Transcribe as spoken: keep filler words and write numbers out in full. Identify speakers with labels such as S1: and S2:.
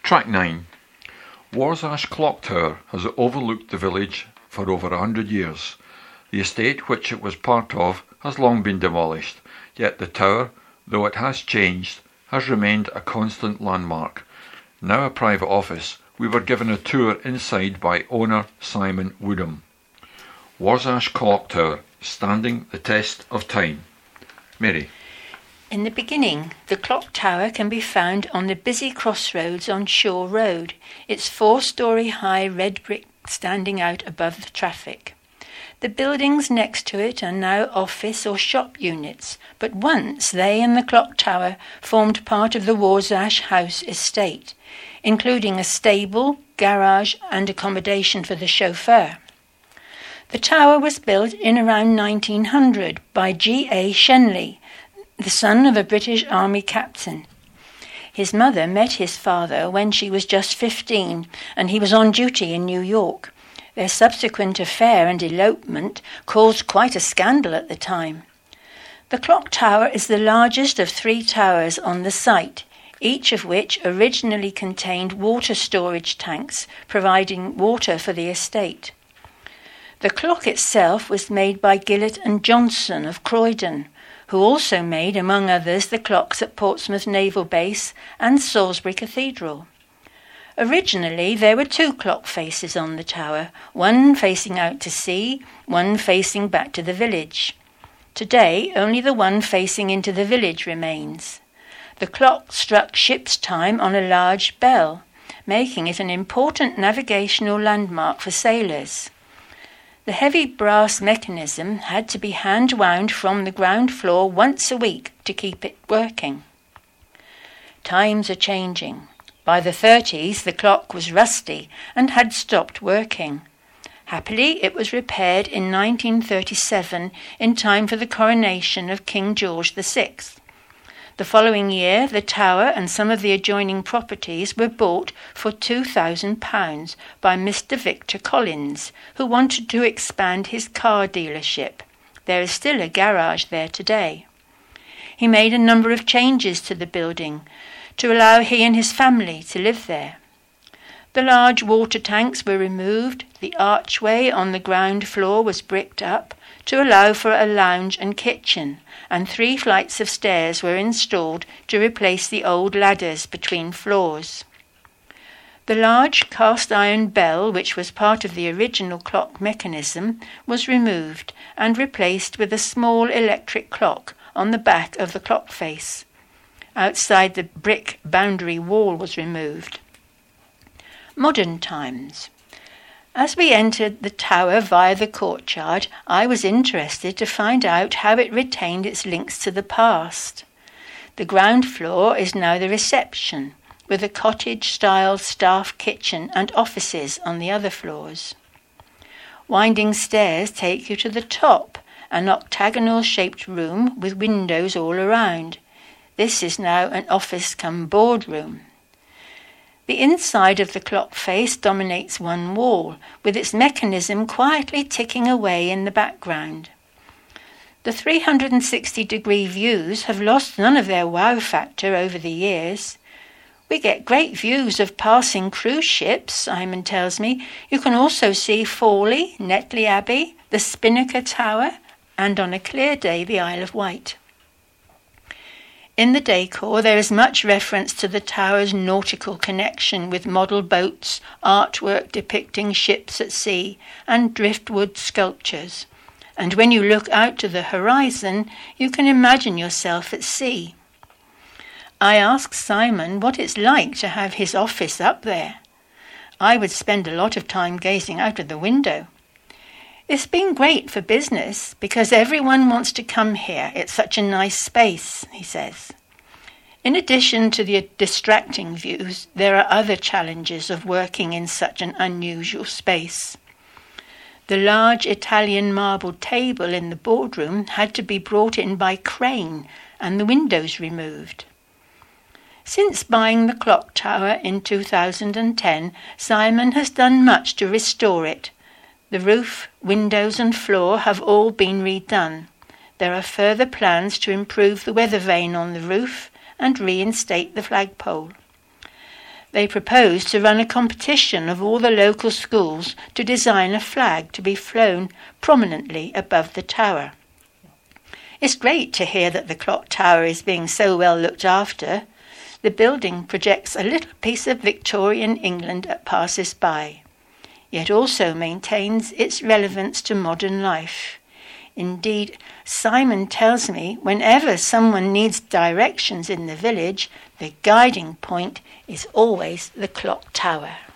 S1: Track nine. Warsash Clock Tower has overlooked the village for over a hundred years. The estate which it was part of has long been demolished, yet the tower, though it has changed, has remained a constant landmark. Now a private office, we were given a tour inside by owner Simon Woodham. Warsash Clock Tower, standing the test of time. Mary.
S2: In the beginning, the clock tower can be found on the busy crossroads on Shore Road, its four-storey high red brick standing out above the traffic. The buildings next to it are now office or shop units, but once they and the clock tower formed part of the Warsash House estate, including a stable, garage and accommodation for the chauffeur. The tower was built in around nineteen hundred by G A Shenley, the son of a British Army captain. His mother met his father when she was just fifteen, and he was on duty in New York. Their subsequent affair and elopement caused quite a scandal at the time. The clock tower is the largest of three towers on the site, each of which originally contained water storage tanks, providing water for the estate. The clock itself was made by Gillett and Johnson of Croydon, who also made, among others, the clocks at Portsmouth Naval Base and Salisbury Cathedral. Originally, there were two clock faces on the tower, one facing out to sea, one facing back to the village. Today, only the one facing into the village remains. The clock struck ship's time on a large bell, making it an important navigational landmark for sailors. The heavy brass mechanism had to be hand-wound from the ground floor once a week to keep it working. Times are changing. By the thirties, the clock was rusty and had stopped working. Happily, it was repaired in nineteen thirty-seven in time for the coronation of King George the Sixth. The following year, the tower and some of the adjoining properties were bought for two thousand pounds by Mister Victor Collins, who wanted to expand his car dealership. There is still a garage there today. He made a number of changes to the building to allow he and his family to live there. The large water tanks were removed, the archway on the ground floor was bricked up to allow for a lounge and kitchen, and three flights of stairs were installed to replace the old ladders between floors. The large cast-iron bell, which was part of the original clock mechanism, was removed and replaced with a small electric clock on the back of the clock face. Outside, the brick boundary wall was removed. Modern times. As we entered the tower via the courtyard, I was interested to find out how it retained its links to the past. The ground floor is now the reception, with a cottage-style staff kitchen and offices on the other floors. Winding stairs take you to the top, an octagonal-shaped room with windows all around. This is now an office-cum boardroom. The inside of the clock face dominates one wall, with its mechanism quietly ticking away in the background. The three hundred sixty degree views have lost none of their wow factor over the years. We get great views of passing cruise ships, Simon tells me. You can also see Fawley, Netley Abbey, the Spinnaker Tower, and on a clear day the Isle of Wight. In the decor, there is much reference to the tower's nautical connection with model boats, artwork depicting ships at sea, and driftwood sculptures. And when you look out to the horizon, you can imagine yourself at sea. I asked Simon what it's like to have his office up there. I would spend a lot of time gazing out of the window. It's been great for business because everyone wants to come here. It's such a nice space, he says. In addition to the distracting views, there are other challenges of working in such an unusual space. The large Italian marble table in the boardroom had to be brought in by crane and the windows removed. Since buying the clock tower in two thousand ten, Simon has done much to restore it. The roof, windows and floor have all been redone. There are further plans to improve the weather vane on the roof and reinstate the flagpole. They propose to run a competition of all the local schools to design a flag to be flown prominently above the tower. It's great to hear that the clock tower is being so well looked after. The building projects a little piece of Victorian England at passers-by, yet also maintains its relevance to modern life. Indeed, Simon tells me whenever someone needs directions in the village, the guiding point is always the clock tower.